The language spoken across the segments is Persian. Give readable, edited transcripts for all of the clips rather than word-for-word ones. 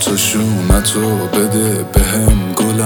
تو شونتو بده بهم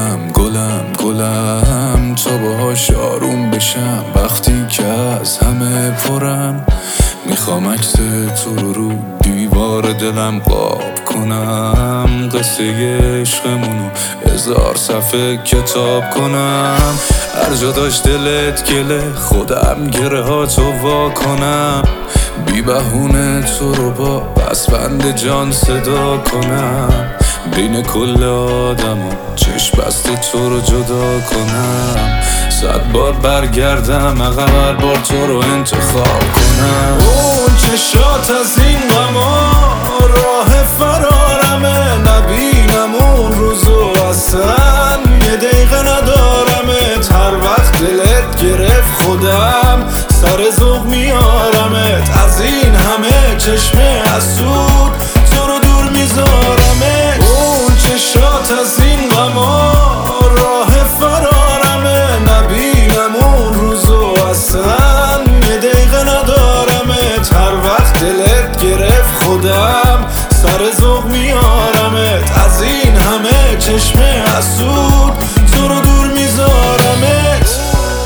گلم تا باهاش آروم بشم وقتی که از همه پرم. میخوام عکس تو رو دیوار دلم قاب کنم، قصه عشقمونو 1000 صفحه کتاب کنم. هر جا داشت دلت گله خودم گره ها تو وا کنم، بی بهونه تو رو با پسبند جان صدا کنم. بین کل آدم و چشم بسته تو رو جدا کنم. 100 بار برگردم عقب هر بار تو رو انتخاب کنم. اون چشات از این غما راه فرارمه، نبینم اون روزو اصلا یه دقیقه ندارمت. هر وقت دلت گرفت خودم سر ذوق میارمت. از این همه چشم حسود تو رو دور میذارمت. اون چشات از این غما راه فرارمه، نبینم اون روزو اصلا یه دقیقه ندارمت. هر وقت دلت گرفت خودم سر ذوق میارمت. از این همه چشم حسود تو رو دور میذارمت.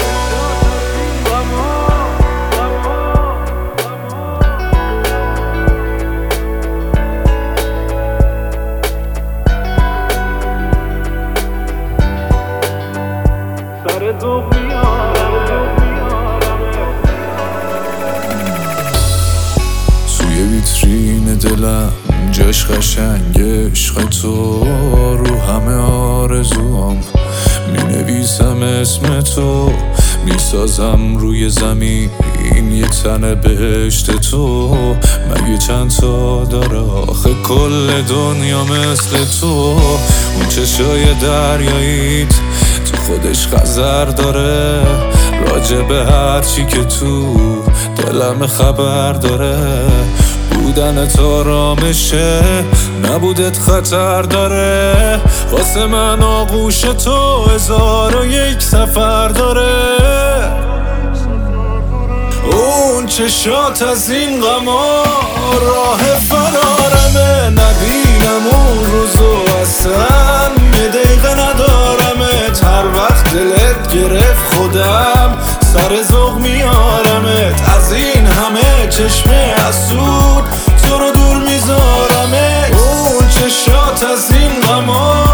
توی ویترین دلم جاش قشنگ عشق تو، رو همه آرزوام مینویسم اسم تو. میسازم روی زمین یه تن بهشت تو. مگه چند تا داره آخه کل دنیا مثل تو؟ اون چشای دریاییت تو خودش خزر داره، راجع به هر چی که تو دلم خبر داره. بودن تو آرامشه، نبودت خطر داره. واسه من آغوش تو 1001 سفر داره. اون چشات از این غما راه فرارمه، نبینم اون روزو اصلا یه دقیقه ندارمت. هر وقت دلت گرفت خودم سر ذوق میارمت. از این همه چشم حسود تو رو دور میذارمت. اون چشات از این غما